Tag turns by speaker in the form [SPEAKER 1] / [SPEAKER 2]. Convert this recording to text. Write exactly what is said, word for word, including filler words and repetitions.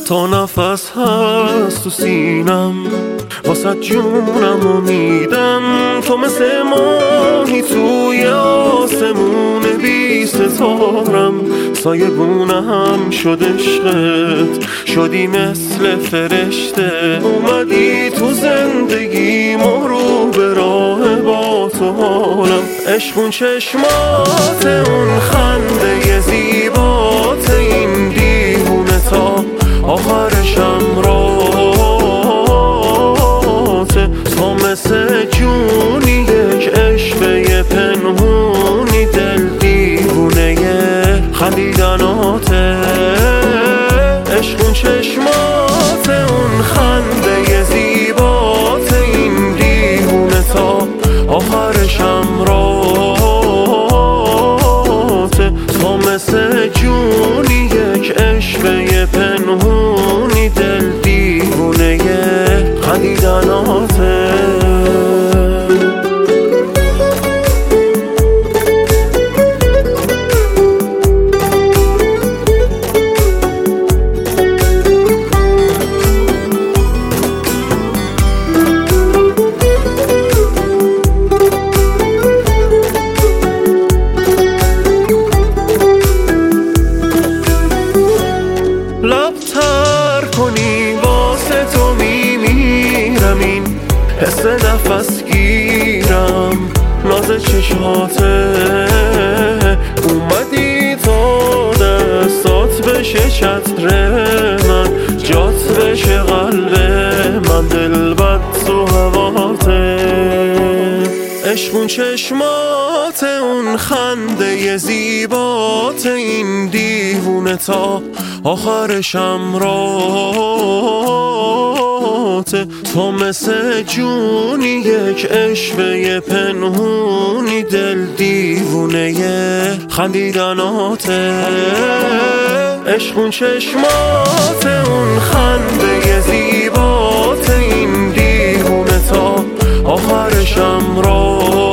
[SPEAKER 1] تا نفس هست تو سینم واسه جونم و میدم. تو مثل ماهی توی آسمون بی ستارم، سایه گونم شد عشقت، شدی مثل فرشته. اومدی تو زندگی ما رو به راه با تو حالم. عشق اون چشمات، اون خنده زیبات، این دیوونه تا آخرشم راته. تو مثل جونی یک عشقه پنهونی، دل دیوونه خندیدناته. عشق اون چشمات، اون خنده زیبات، این دیوونه تا آخرشم راته. تو مثل جونی یک عشقه پنهونی، دل دیوونه خندیدناته. لبتر کنی واسه تو میمیرم، این حس نفس گیرم ناز چشماته. اومدی تا دستات بشه چتر من، جات بشه قلب من، دل بد تو هواته. عشق اون چشمات، اون خنده زیبات، این دیوونه تا آخرشم راته. تو مثل جونی یک عشقه پنهونی، دل دیوونه خندیدناته. عشق اون چشمات، اون خنده زیبات، این دیوونه تا آخرشم راته.